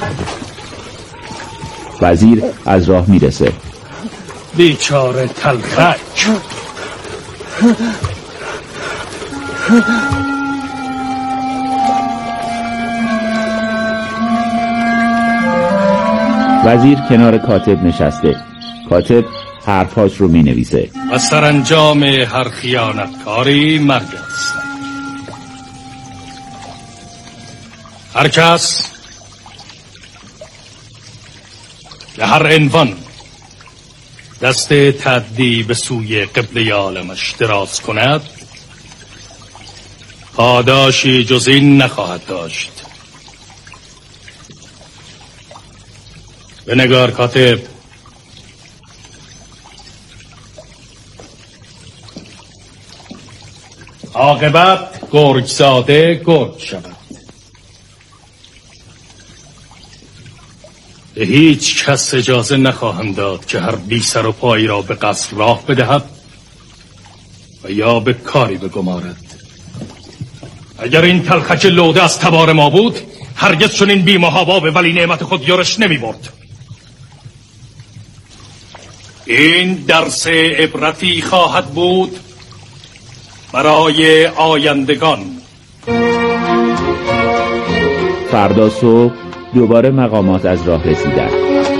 وزیر از راه میرسه. بیچاره تلخک. وزیر کنار کاتب نشسته. کاتب حرفاش رو می نویسه. و سرانجام هر خیانتکاری مرگ است. هر کس به هر عنوان دست تعدی به سوی قبله عالمش دراز کند پاداشی جز این نخواهد داشت. بنگار کاتب. عاقبت گرگ زاده گرگ شود. به هیچ کس اجازه نخواهم داد که هر بی سر و پایی را به قصر راه بدهد و یا به کاری بگمارد. اگر این تلخک لوده از تبار ما بود هرگز چنین بی محابا به ولی نعمت خود یورش نمی برد. این درس عبرتی خواهد بود برای آیندگان. فردا صبح دوباره مقامات از راه رسیدند.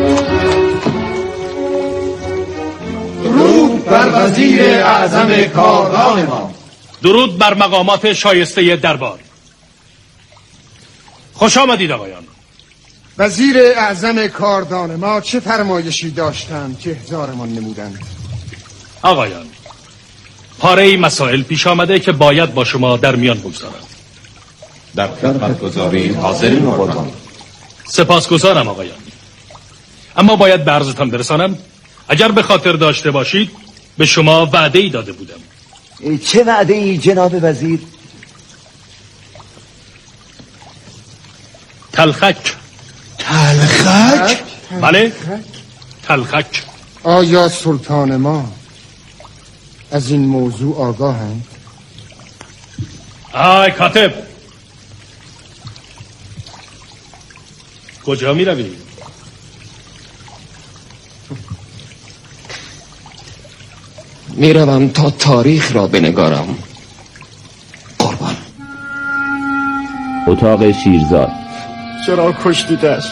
درود بر وزیر اعظم کاردان ما. درود بر مقامات شایسته دربار. خوش آمدید آقایان. وزیر اعظم کاردان ما چه فرمایشی داشتند که احضارمان نمودند؟ آقایان، پاره مسائل پیش آمده که باید با شما در میان بگذارم. در خدمتگزاری حاضرین و قربان. سپاسگزارم آقایان، اما باید به عرضتان برسانم اگر به خاطر داشته باشید به شما وعده‌ای داده بودم. چه وعده‌ای جناب وزیر؟ تلخک. تلخک؟ بله، تلخک. آیا سلطان ما از این موضوع آگاهند؟ آی کاتب، کجا می روی؟ می روم تا تاریخ را بنگارم قربان. اتاق شیرزاد. چرا کشتیدش؟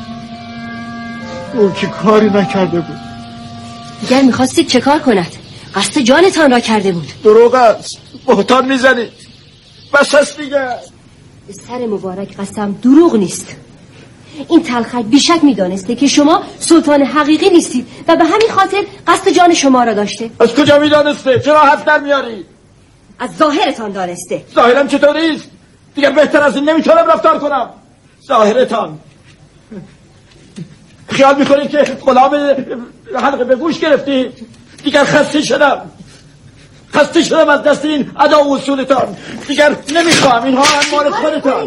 او که کاری نکرده بود. اگر میخواستید چه کار کند؟ قصد جانتان را کرده بود. دروغ است، بهتان میزنید. بس است دیگه. به سر مبارک قسم دروغ نیست. این تلخک بیشک میدانسته که شما سلطان حقیقی نیستید و به همین خاطر قصد جان شما را داشته. از کجا میدانسته؟ چرا حرف در میاری؟ از ظاهرتان دانسته. ظاهرم چطوریست؟ دیگر بهتر از این نمیتونم رفتار کنم. ظاهرتان خیال میکنید که غلام حلقه به گوش گرفتید؟ دیگر خسته شدم از دست این ادا و اصولتان. دیگر نمیخوام. اینها انمار خودتان.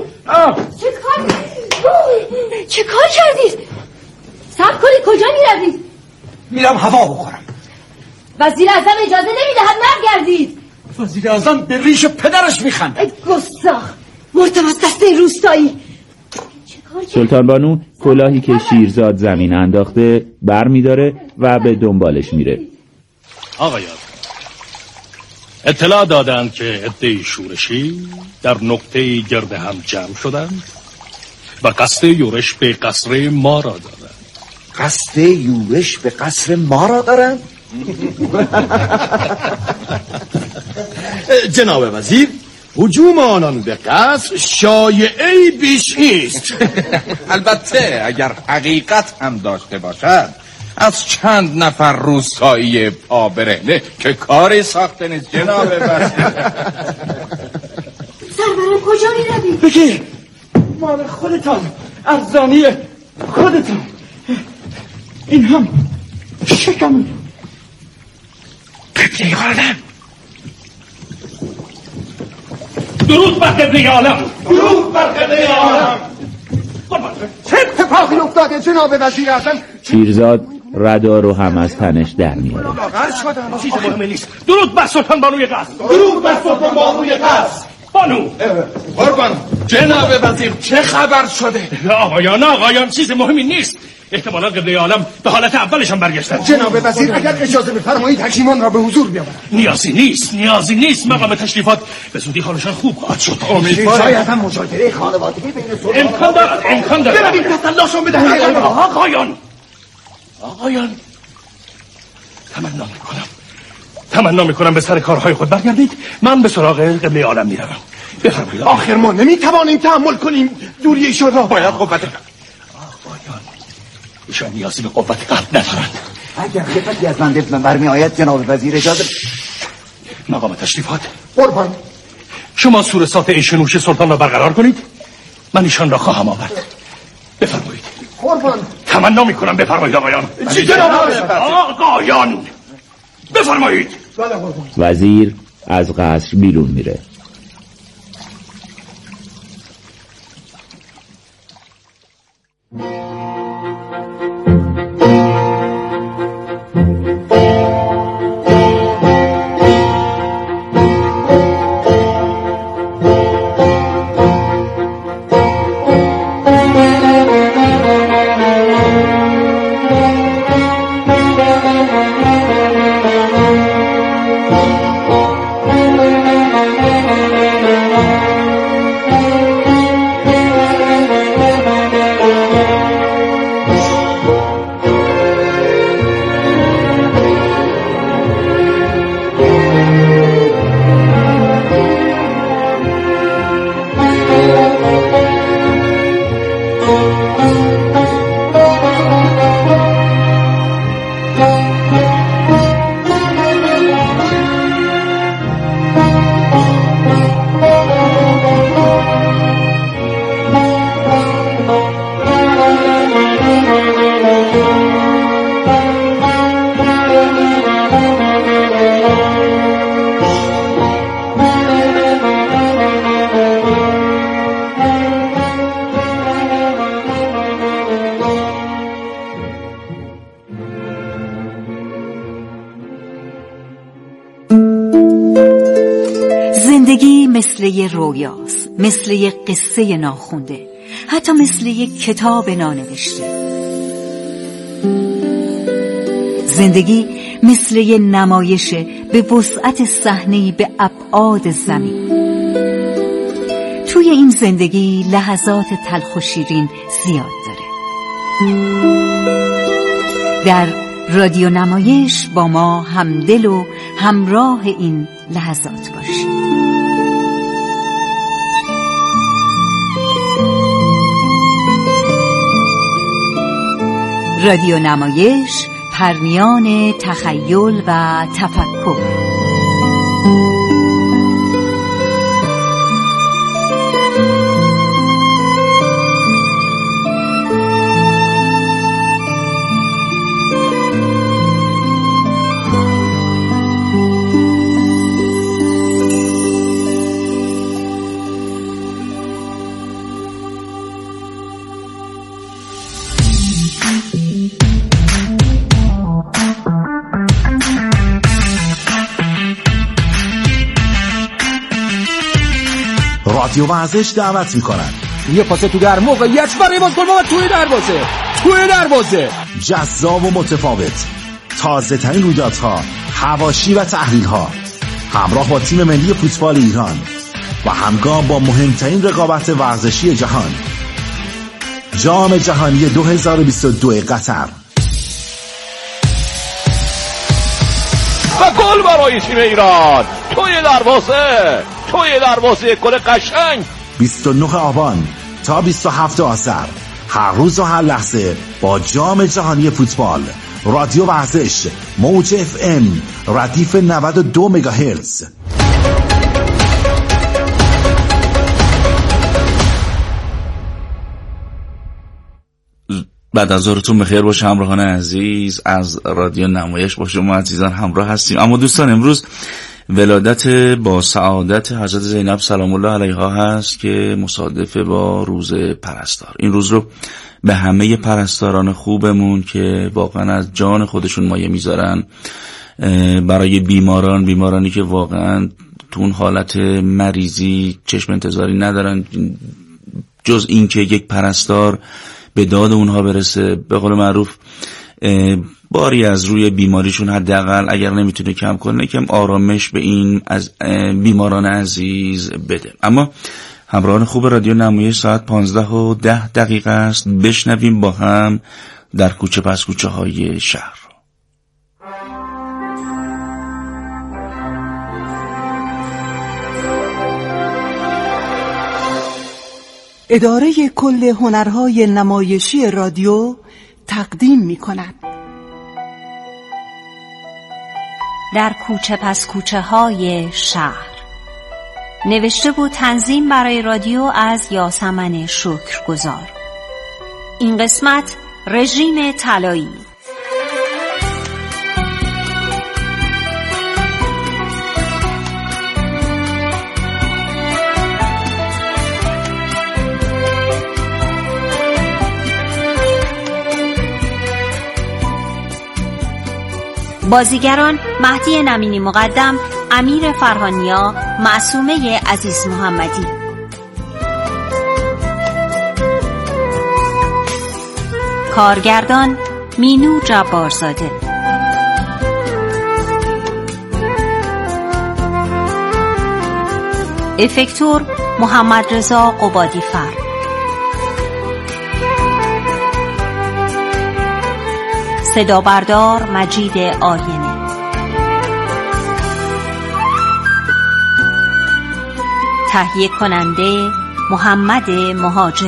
چه کار کردید؟ صبر کنید، کجا میروید؟ میرم هوا بخورم. وزیر اعظم اجازه نمیدهد برگردید. وزیر اعظم به ریش پدرش میخنده. ای گستاخ، مردم از دست این روستایی. سلطان بانو کلاهی که شیرزاد زمین انداخته بر میداره و به دنبالش میره. آقایان، اطلاع دادند که عده‌ای شورشی در نقطه‌ای گرد هم جمع شدند و قصد یورش به قصر ما را دارند. قصد یورش به قصر ما را دارند؟ جناب وزیر، هجوم آنان به قصر شایعه‌ای بیش نیست. البته اگر حقیقت هم داشته باشد از چند نفر روستایی پا برهنه که کاری ساخته نیست. جناب وزیر، سرورم کجا میروید؟ بگی مال خودتان، ارزانی خودتان. این هم شکم قبله عالم. درود بر قبله عالم. درود بر قبله عالم. چه اتفاقی افتاده جناب وزیر اعظم؟ شیرزاد ردا رو هم از تنش در میاره. چیز مهمی نیست. درود بر سلطان بانوی قصر. درود بر سلطان بانوی قصر. بانو. قربان جناب وزیر چه خبر شده؟ آقایان چیز مهمی نیست. احتمالا قبله عالم به حالت اولشان برگشتن. جناب وزیر اگر اجازه بفرمایید حکیمان را به حضور بیاورم. نیازی نیست. مقام تشریفات به زودی حالشان خوب خواهد شد. شاید هم مشاجره خانوادگی بین امکان دارد. بروید تسلاشون بدهید. آقایان تمنا میکنم به سر کارهای خود برگردید. من به سراغ قبله عالم میروم. بفرمایید. آخر ما نمیتوانیم تحمل کنیم دوری ایشان را. باید قوت ایشان نیازی به قوت قلب ندارند. اگر خدمتی از من برمی آید جناب وزیر اجازه. مقام تشریفات قربان شما صورت ایشنوش سلطان را برقرار کنید. من ایشان را خواهم آورد. بفرمایید. قربان تمنا میکنم بفرمایید آقایان. آقایان بفرمایید. وزیر از قصر بیرون میره. مثل یه رویاست، مثل یه قصه ناخونده، حتی مثل یه کتاب نانوشته. زندگی مثل یه نمایشه به وسعت صحنه‌ای به ابعاد زمین. توی این زندگی لحظات تلخ و شیرین زیاد داره. در رادیو نمایش با ما همدل و همراه این لحظات باشید. رادیو نمایش، پرمیان تخیل و تفکر. رادیو ورزش دعوت میکنن. یه پاس تو در موقعیت برای بازگل و توی دروازه جذاب و متفاوت، تازه ترین رویدادها، حواشی و تحلیل ها، همراه با تیم ملی فوتبال ایران و همگام با مهمترین رقابت ورزشی جهان، جام جهانی 2022 قطر. و گل برای تیم ایران توی دروازه گل قشنگ. 29 آبان تا 27 آذر، هر روز و هر لحظه با جام جهانی فوتبال. رادیو ورزش، موج FM، ردیف 92 مگاهرتز. بعد از ظهرتون بخیر باشه همراهان عزیز. از رادیو نمایش با شما عزیزان همراه هستیم. اما دوستان امروز ولادت با سعادت حضرت زینب سلام الله علیها هست که مصادفه با روز پرستار. این روز رو به همه پرستاران خوبمون که واقعا از جان خودشون مایه میذارن برای بیمارانی که واقعا تو اون حالت مریضی چشم انتظاری ندارن جز این که یک پرستار به داد اونها برسه، به قول معروف باری از روی بیماریشون حداقل اگر نمیتونه کم کنه کم آرامش به این از بیماران عزیز بده. اما همراهان خوب رادیو نمایش ساعت 15:10 است. بشنویم با هم در کوچه پس کوچه های شهر. اداره کل هنرهای نمایشی رادیو تقدیم می کند. در کوچه پس کوچه های شهر، نوشته و تنظیم برای رادیو از یاسمن شکرگزار. این قسمت رژیم طلایی. بازیگران: مهدی نمینی مقدم، امیر فرهانیا، معصومه عزیز محمدی. کارگردان: مینو جبارزاده. افکتور: محمد رضا قبادی فر. صدا بردار: مجید آینه. تهیه کننده: محمد مهاجر.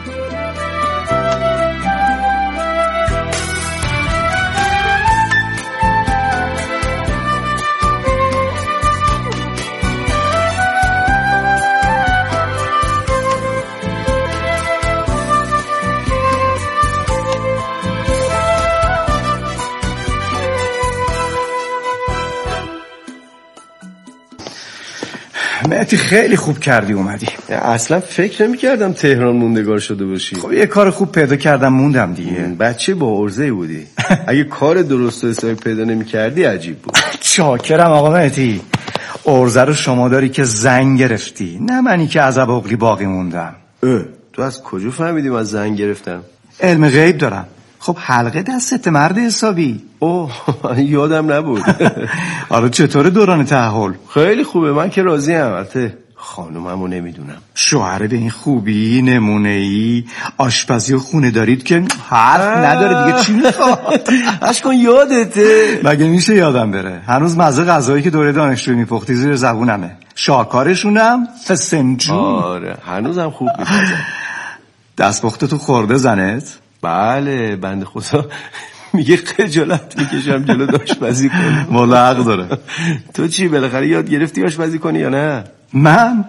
مهدی خیلی خوب کردی اومدی. اصلا فکر نمی کردم تهران موندگار شده باشی. خب یه کار خوب پیدا کردم موندم دیگه. بچه با عرضه بودی. اگه کار درست و حسابی پیدا نمی کردی عجیب بود. چاکرم آقا مهدی. عرضه رو شما داری که زنگ گرفتی، نه منی که عذاب عقلی باقی موندم. تو از کجا فهمیدیم از زنگ گرفتم؟ علم غیب دارم. خب حلقه دستت مرد حسابی. اوه یادم نبود. آره چطور دوران تحول؟ خیلی خوبه، من که راضی ام. البته خانوممو نمیدونم. شوهر به این خوبی، نمونه‌ای، آشپزی و خونه دارید که حرف نداره دیگه. چی میخواد؟ اشکان یادته؟ مگه میشه یادم بره؟ هنوز مزه غذایی که دوره دانشجویی میپختی زیر زبونمه. شاکارشونم فسنجون. آره هنوزم خوب میپزم. دستپخت تو خورده زنت؟ بله بنده خدا میگه خجالت میکشم جلو آشپزی کنم. والا حق داره. تو چی بالاخره یاد گرفتی آشپزی کنی یا نه؟ من؟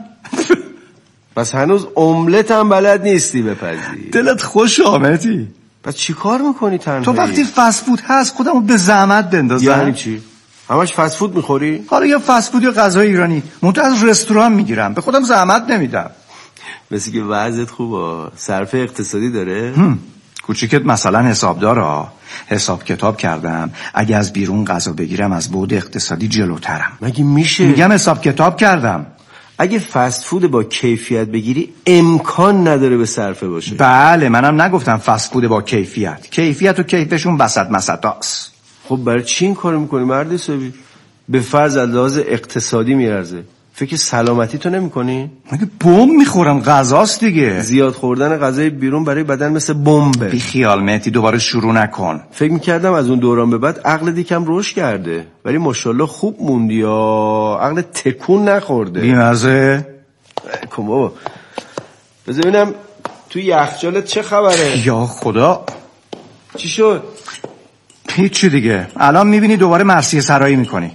پس هنوز املت هم بلد نیستی بپزی. دلت خوش آمدی. پس چی کار میکنی تنهایی؟ تو وقتی فست فود هست خودمو به زحمت بندازم. یعنی چی؟ همش فست فود میخوری؟ حالا یا فست فود یا غذای ایرانی. منتها از رستوران میگیرم، به خودم زحمت نمیدم. مثل که وضعت خوبه. صرفه اقتصادی داره؟ کوچیکت مثلا حسابدارا. حساب کتاب کردم، اگه از بیرون غذا بگیرم از بعد اقتصادی جلوترم. مگه میشه؟ میگم حساب کتاب کردم. اگه فست فود با کیفیت بگیری امکان نداره به صرفه باشه. بله منم نگفتم فست فود با کیفیت. کیفیت و کیفشون وسط مسطاست. خب برای چی این کارو میکنی مرد حسابی؟ به فرض از لحاظ اقتصادی میارزه. فکر سلامتی تو نمی کنی؟ مگه بمب میخورم؟ غذاست دیگه. زیاد خوردن غذای بیرون برای بدن مثل بمبه. بی خیال مهدی دوباره شروع نکن. فکر میکردم از اون دوران به بعد عقل یکم رشد کرده، ولی ماشاءالله خوب موندی یا عقل تکون نخورده. بیمزه کن بابا. بذار ببینم تو یخچالت چه خبره؟ یا خدا چی شد؟ هیچی دیگه. الان میبینی دوباره مرثیه سرایی میکنی.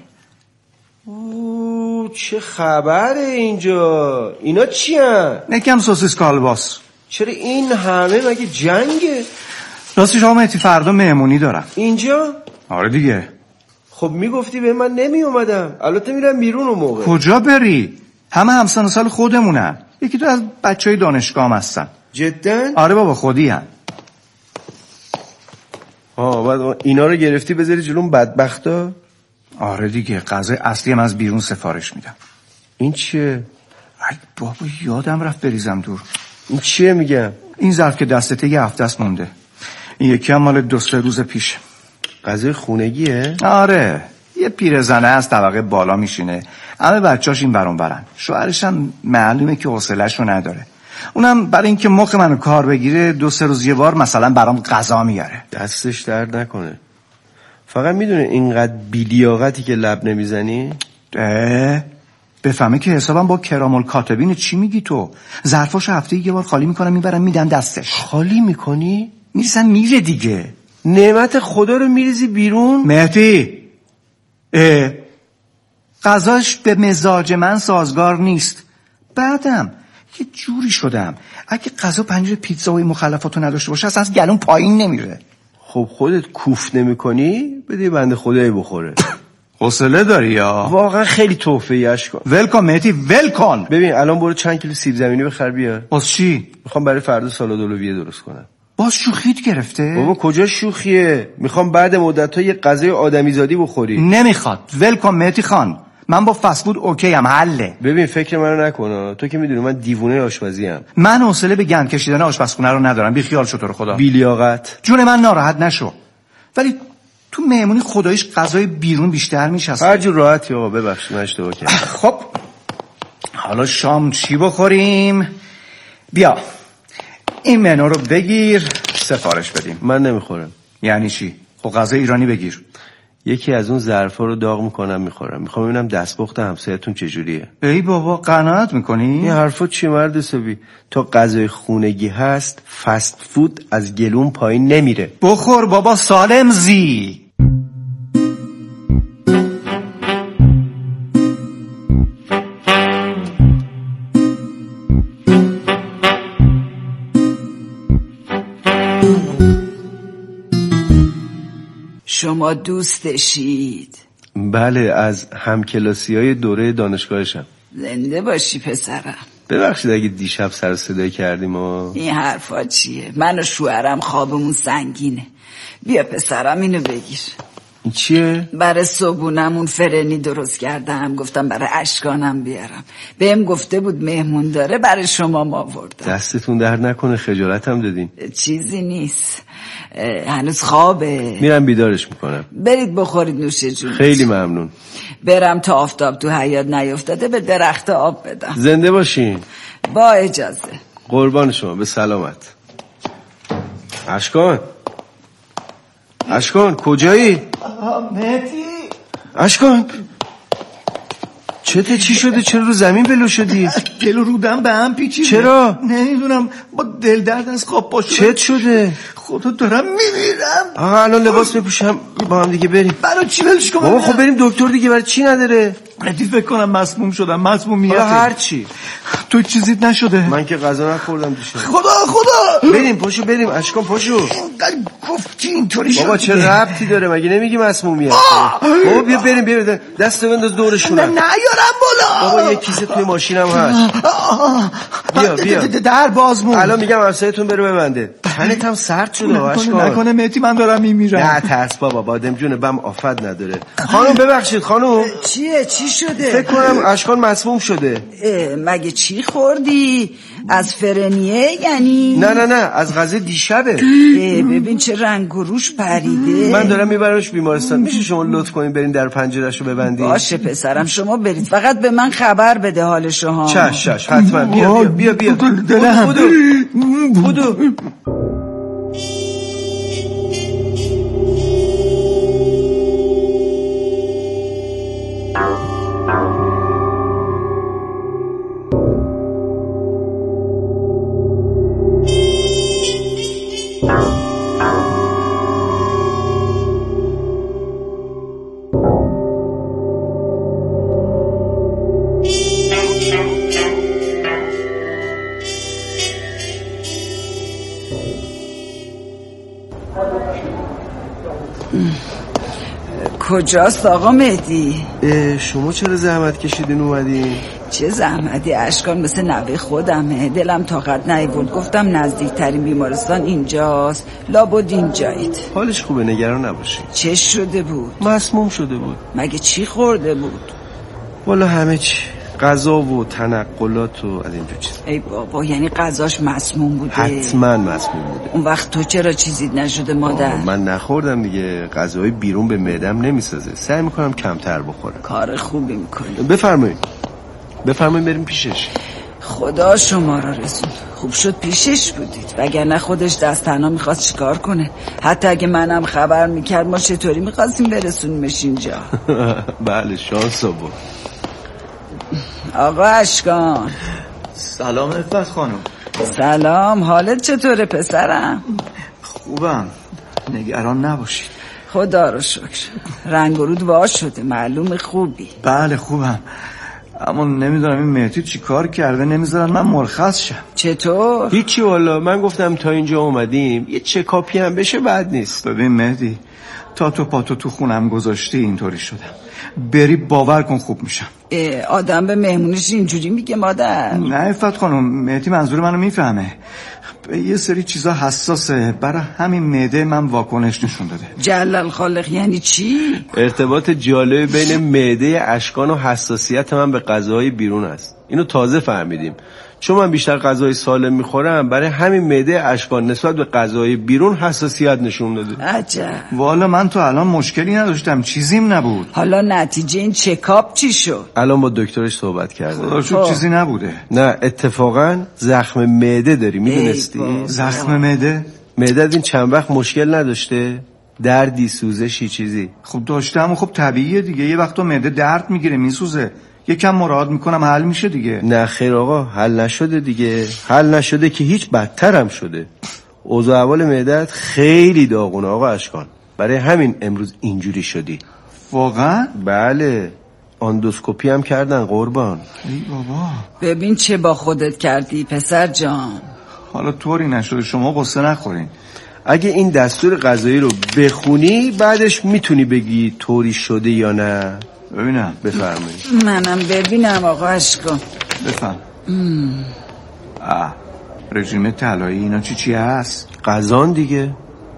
چه خبره اینجا؟ اینا چی هن؟ نکم سوسیس کالباس. چرا این همه؟ مگه جنگه؟ راستش آقا مهدی فردا مهمونی دارم. اینجا؟ آره دیگه. خب میگفتی به من نمی اومدم. البته میرم بیرون اون موقع. کجا بری؟ همه همسن و سال خودمونن. یکی تو از بچهای دانشگاه هم هستن. جدن؟ آره بابا خودی هم. بعد اینا رو گرفتی بذاری جلوم بدبختا؟ آره دیگه. غذای اصلی هم از بیرون سفارش میدم. این چیه؟ ای بابا یادم رفت بریزم دور. این چیه میگم؟ این ظرف که دستته یه هفته است مونده. این یکی هم مال 2-3 روز پیش. غذای خونگیه؟ آره، یه پیرزنه از طبقه بالا میشینه، همه بچاش این برون برن، شوهرش هم معلومه که حوصله‌شو نداره، اونم برای اینکه مخ منو کار بگیره 2-3 روز یه بار مثلا برام غذا میاره. دستش درد نکنه. فقط میدونه اینقدر بیلیاقتی که لب نمیزنی؟ بفهمه که حسابم با کرام الکاتبین. چی میگی تو؟ ظرفاشو هفته یه بار خالی میکنم میبرم میدم دستش. خالی میکنی؟ میرسن میره دیگه. نعمت خدا رو میریزی بیرون؟ مهدی غذاش به مزاج من سازگار نیست. بعدم یه جوری شدم اگه غذا پنیر پیتزا و مخلفاتو نداشته باشه اصلا از گلون پایین نمیره. خب خودت کوف نمی‌کنی؟ بده بنده خدایی بخوره. حوصله داری یا؟ واقعا خیلی تحفه‌ای اشکان. ولکن مهدی ولکن. ببین الان برو چند کیلو سیب زمینی بخر بیار. باز چی؟ میخوام برای فردا سالاد اولویه درست کنم. باز شوخیت گرفته؟ بابا کجا شوخیه؟ میخوام بعد مدت‌ها یه غذای آدمیزادی بخوری. نمیخواد. ولکن مهدی خان. من با فست فود اوکی ام، حله. ببین فکر منو نکن، تو که میدونی من دیوونه آشپزی ام. من حوصله به گند کشیدن آشپزخونه رو ندارم. بی خیال شو تو رو خدا. بی لیاقت. جون من ناراحت نشو. ولی تو مهمونی خداییش غذای بیرون بیشتر میشسته. هر جور راحتی آقا، ببخشید من اشتباه کردم. خب حالا شام چی بخوریم؟ بیا این منو رو بگیر سفارش بدیم. من نمیخورم. یعنی چی؟ خب غذای ایرانی بگیر. یکی از اون ظرفا رو داغ میکنم میخورم. میخوام ببینم دستپخت همسایتون چجوریه. ای بابا قناعت میکنی؟ این حرفا چی مرد حسابی؟ تا غذای خونگی هست فست فود از گلون پایین نمیره. بخور بابا سالم زی. شما دوستشید؟ بله، از همکلاسی‌های دوره دانشگاهشم. زنده باشی پسرم. ببخشید اگه دیشب سر صدای کردیم این حرفا چیه؟ من و شوهرم خوابمون سنگینه. بیا پسرم اینو بگیر. این چیه؟ برای صبحونمون فرنی درست کردم، گفتم برای اشکانم بیارم. بهم گفته بود مهمون داره، برای شما ما آوردم. دستتون درد نکنه، خجالتم دادین. چیزی نیست، هنوز خوابه. میرم بیدارش میکنم. برید بخورید نوش جون. خیلی ممنون. برم تا آفتاب تو حیاط نیفتاده به درخت آب بدم. زنده باشین. با اجازه. قربان شما، به سلامت. اشکان کجایی؟ مهدی اشکان چی شده؟ چرا رو زمین بلو شدی؟ دل و رودم به هم پیچیده. چرا؟ نمیدونم، با دل درد از خواب پا چه شدم. شده؟ خدا دارم میمیرم. آقا الان لباس بپوشم با هم دیگه بریم. برای چی ولش کنم؟ بابا خب بریم دکتر دیگه، برای چی نداره؟ مهدی فکر کنم مسموم شدم. مسمومیت. هر چی تو چیزیت نشده؟ من که غذا نخوردم دیشب. خدا بریم پاشو بریم. اشکان پاشو. اینقدر گفتی اینطوری شد. بابا چه ربطی داره؟ مگه نمیگی مسمومیت؟ بابا بیا بریم دست بنداز دورشون. نیارم بالا. بابا یه کیسه توی ماشینم هست. بیا در باز مون. الان میگم همسایتون بره ببنده. تنت هم سرد شده اشکان. نکنه مهدی من دارم میمیرم. نه ترس بابا، بادم جون بم آفت نداره. خانم ببخشید خانم. چی شده؟ فکر کنم اشکان مسموم شده. مگه چی خوردی؟ از فرنیه یعنی؟ نه از غذای دیشبه. ببین چه رنگ و روش پریده. من دارم میبرمش بیمارستان. میشه شما لطف کنین برین در پنجرهشو ببندین؟ باشه پسرم، شما برید، فقط به من خبر بده حالشو ها. چش حتما. بیا بودو. کجاست آقا مهدی؟ شما چرا زحمت کشیدین اومدین؟ چه زحمتی؟ اشکان مثل نوه خودمه، دلم طاقت نیاورد، گفتم نزدیکترین بیمارستان اینجاست، لابد اینجایید. حالش خوبه، نگران نباشی. چه شده بود؟ مسموم شده بود. مگه چی خورده بود؟ والا همه چی. غذا و تنقلات و از اینجور چیز. ای بابا یعنی غذاش مسموم بوده؟ حتما مسموم بوده. اون وقت تو چرا چیزی نشده مادر؟ من نخوردم دیگه، غذای بیرون به معدم نمیسازه، سعی میکنم کمتر بخورم. کار خوبی میکنی. بفرمایید بریم پیشش. خدا شما را رسون. خوب شد پیشش بودید، وگرنه خودش دست تنها میخواست چیکار کنه. حتی اگه منم خبر میکرد ما چطوری میخواستیم برسونیمش اینجا. بله شانس بود. آقا اشکان. سلام عفت خانم. سلام، حالت چطوره پسرم؟ خوبم، نگران نباشید. خدا رو شکر. رنگ و رود واش شده، معلوم خوبی. بله خوبم، اما نمیدونم این مهدی چی کار کرده، نمیذارن من مرخص شم. چطور؟ هیچی والا، من گفتم تا اینجا اومدیم یه چکاپی هم بشه بد نیست. ببین مهدی، تا تو پاتو تو خونم گذاشتی اینطوری شدم، بری باور کن خوب میشم. آدم به مهمونش اینجوری میگه مادر؟ نه عفت خانم، مهدی منظور منو میفهمه. یه سری چیزا حساسه، برای همین معده من واکنش نشون داده. جلال خالق یعنی چی؟ ارتباط جالب بین معده اشکان و حساسیت من به غذاهای بیرون است. اینو تازه فهمیدیم. چون من بیشتر غذای سالم میخورم، برای همین معده اشکان نسبت به غذای بیرون حساسیت نشون داده. عجب. والا من تو الان مشکلی نداشتم، چیزیم نبود. حالا نتیجه این چکاپ چی شد؟ الان با دکترش صحبت کرده. خدا شکر چیزی نبوده. نه اتفاقا زخم معده داری، میدونستی؟ زخم معده؟ معده این چند وقت مشکل نداشته؟ دردی، سوزشی، چیزی؟ خب داشتم. خب طبیعیه دیگه، یه وقت تو معده درد میگیره، میسوزه، یکم مراعات میکنم حل میشه دیگه. نه خیر آقا، حل نشده دیگه. حل نشده که هیچ، بدتر هم شده. اوضاع احوال معده‌ات خیلی داغونه آقا اشکان، برای همین امروز اینجوری شدی. واقعا؟ بله، اندوسکوپی هم کردن قربان. ای بابا، ببین چه با خودت کردی پسر جان. حالا طوری نشده، شما قصه نخورین. اگه این دستور غذایی رو بخونی بعدش میتونی بگی طوری شده یا نه. ببینم. بفرمایید. منم ببینم آقا اشکان. بفهم. رژیم طلایی اینا چی هست؟ غذان دیگه.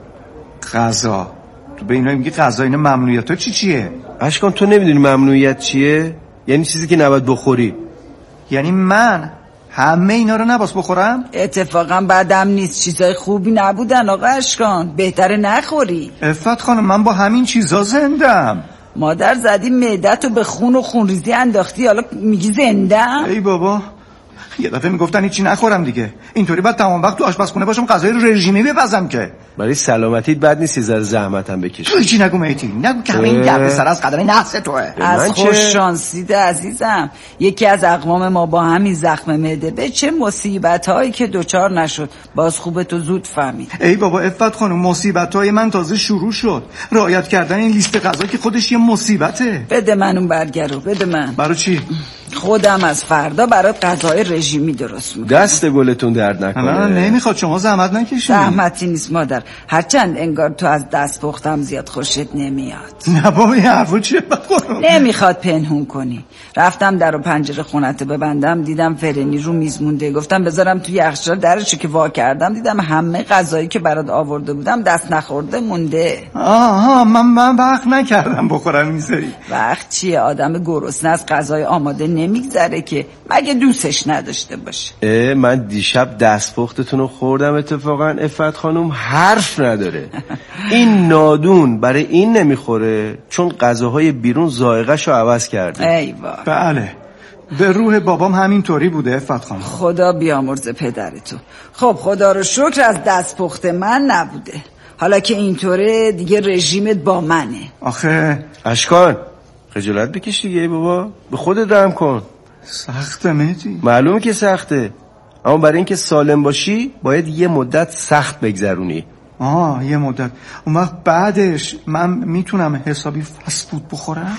غذا؟ تو به اینا میگی غذا، اینا ممنوعیت ها چیه؟ اشکان تو نمیدونی ممنوعیت چیه؟ یعنی چیزی که نباید بخوری. یعنی من همه اینا رو نباید بخورم؟ اتفاقا بعدم نیست، چیزای خوبی نبودن آقا اشکان، بهتره نخوری. عفت خانم من با همین چیزا زندم. مادر زدی معدتو به خون و خونریزی انداختی، حالا میگی زندم؟ ای بابا، یه دفعه میگفتن هیچی نخورم دیگه، اینطوری بعد تمام وقت تو آشپزخونه باشم غذای رژیمی بپزم که برای سلامتیت بد نیست یه ذره زحمتم بکشی. تو هیچی نگو مهدی، نگو که همه این درد سر از قدر نحس توه. از خوش شانسیده عزیزم، یکی از اقوام ما با همین زخم معده به چه مصیبتایی که دوچار نشد، باز خوبه تو زود فهمید. ای بابا عفت خانم، مصیبتای من تازه شروع شد. رعایت کردن این لیست غذا که خودش یه مصیبته. بده من اون برگرو، بده من. برای چی؟ خودم از فردا برات غذای رژیمی درست میکنم. دست گلتون درد نکنه. نه نمیخواد، شما زحمت نکشید. زحمتی نیست مادر، هرچند انگار تو از دست پختم زیاد خوشت نمیاد. نه بابا این حرفا چیه؟ نمیخواد پنهون کنی. رفتم در و پنجره خونت ببندم، دیدم فرنی رو میز مونده، گفتم بذارم توی یخچال، درشو که وا کردم دیدم همه غذایی که برات آورده بودم دست نخورده مونده. آها من وقت نکردم بخورم این سری. وقت چیه؟ آدم گرسنه از غذای آماده نمیگذره که، مگه دوستش نداشته باشه. من دیشب دستپختتون رو خوردم اتفاقا. عفت خانم حرف نداره. این نادون برای این نمیخوره چون غذاهای بیرون ذائقه‌ش رو عوض کرده. ای وای. بله به روح بابام همینطوری بوده عفت خانم. خدا بیامرز پدرتو. خب خدا رو شکر از دستپخت من نبوده، حالا که اینطوره دیگه رژیمت با منه. آخه اشکان خجالت بکش دیگه بابا، به خودت رحم کن. سخته مهدی. معلومه که سخته، اما برای اینکه سالم باشی باید یه مدت سخت بگذرونی. یه مدت. اون وقت بعدش من میتونم حسابی فست فود بخورم؟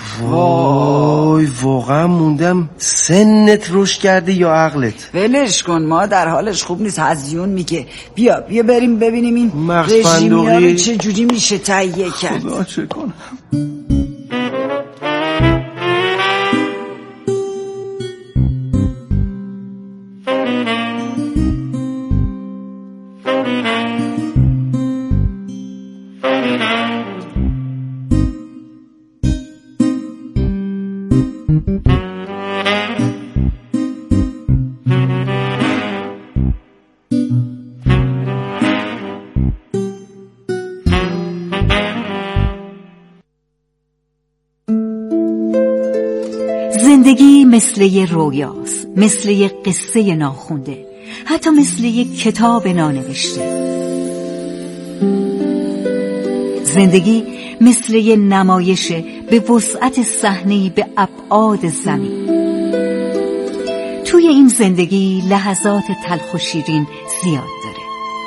وای واقعا موندم سنت رشد کرده یا عقلت. ولش کن، ما در حالش خوب نیست، هزیون میگه. بیا بریم ببینیم این رژیمیا رو چه جوری میشه تهیه کرد. خدا چه کنم. زندگی مثل یه رویاست، مثل یه قصه ناخونده، حتی مثل یه کتاب نانوشته. زندگی مثل یه نمایشه به وسعت صحنه‌ای به ابعاد زمین. توی این زندگی لحظات تلخ و شیرین زیاد داره.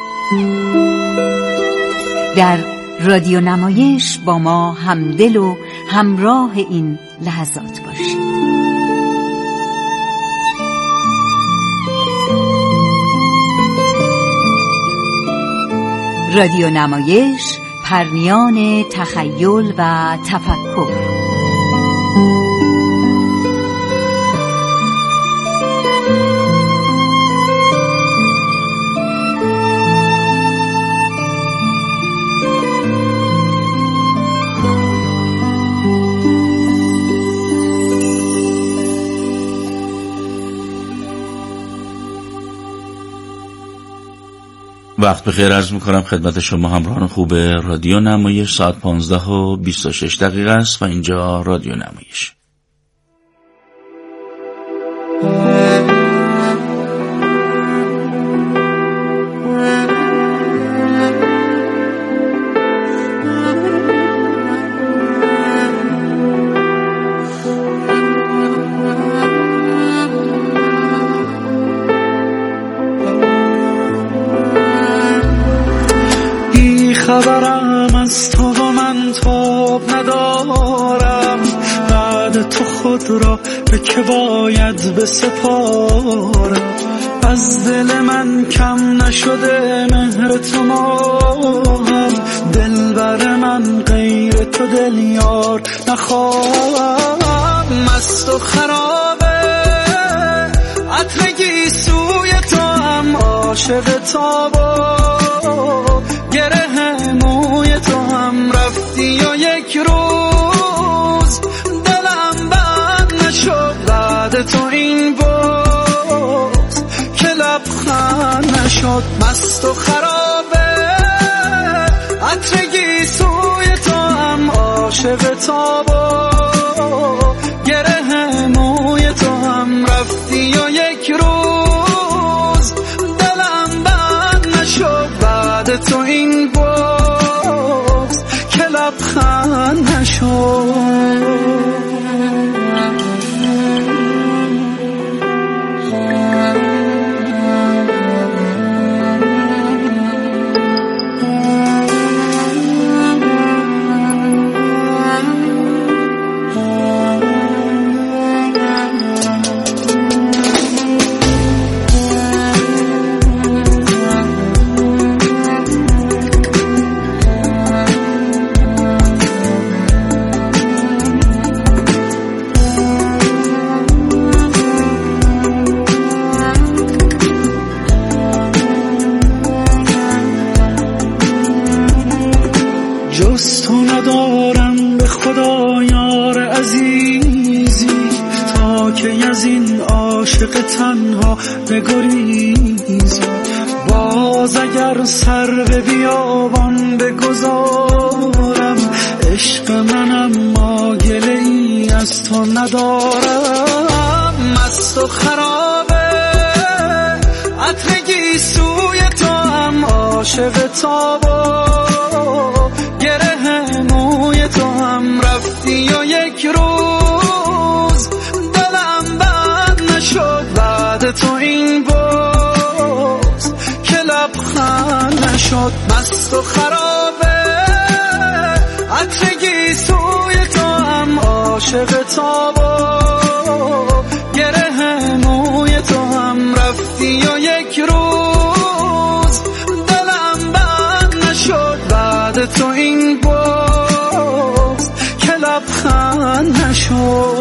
در رادیو نمایش با ما همدل و همراه این لحظات باشید. رادیو نمایش، پرنیان تخیل و تفکر. وقت بخیر عرض میکنم خدمت شما همراهان خوب رادیو نمایش. ساعت 15:26 است و اینجا رادیو نمایش. خبرم از تو و من تاب ندارم، بعد تو خود را به که باید بسپارم. از دل من کم نشده مهر تو ماهم، دلبر من غیر تو دل یار نخواهم. مست و خرابه عطر سوی تو هم، عاشق تابا گره موی تو هم رفتی و یک روز دلم بند نشد بعد تو این بوز که لبخند نشد. مست و خرابه عطر سوی تو هم، عاشق تابا گره موی تو هم رفتی و یک روز دلم بند نشد بعد تو این باز که لبخند نشد. جز تو ندارم به خدا یار عزیزی، تا که از این عاشق تنها بگریزی. باز اگر سر به بیابان بگذارم، عشق منم ما گله ای از تو ندارم. مست و خرابه عطر سوی تو هم، عاشق تابا گره موی تو هم رفتی و یک روز دلم بند نشد بعد تو این بوز که لبخند نشد. مست و خرابه عطر سوی تو هم، عاشق تابا گره موی تو هم رفتی و یک روز دلم بند نشد بعد تو این باز که لبخند نشد.